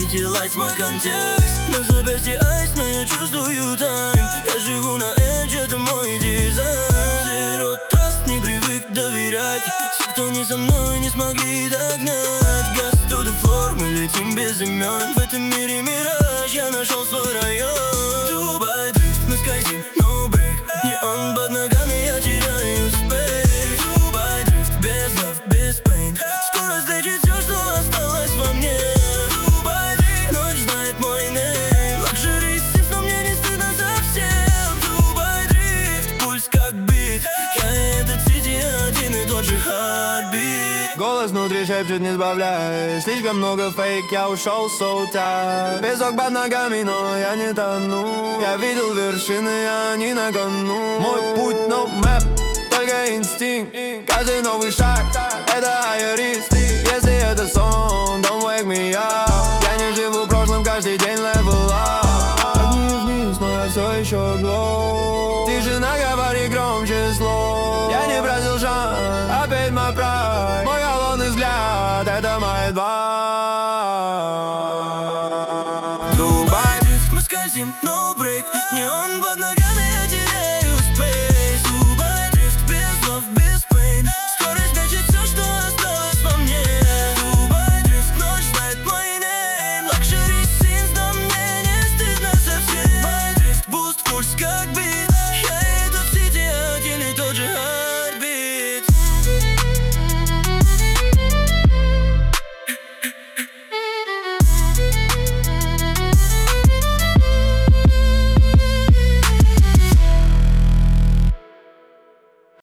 City Lights мой контекст. На запястье айс, но я чувствую тайм. Я живу на edge, это мой дизайн. Zero trust, не привык доверять. Все, кто не со мной, не смогли догнать. Gas to the floor, мы летим без имен. В этом мире мираж, я нашел свой район. Дубай дрифт, мы скользим, no break. Неон под ногами, я теряю space. Дубай дрифт, без love, без pain. Скоро слечит все, что осталось во мне. Дубай дрифт, ночь знает мой name. Luxury Sims, но мне не стыдно совсем. Дубай дрифт, пульс как бит. Я и этот City, один и тот же heartbeat. Голос внутри шепчет, не сбавляй. Слишком много фейк, я ушел so tired. Песок под ногами, но я не тону. Я видел вершины, они на кону. Мой путь, no map, только инстинкт. Каждый новый шаг, это higher risk. Если это сон, don't wake me up. Я не живу прошлым, каждый день level up. Огни вниз, но я все еще glow. Тишина говори громче слов. Я не бросил шанс, опять my pride. Мой холодный взгляд, это моя два. Дубай дрифт, мы скользим, no break. Неон под ногами, я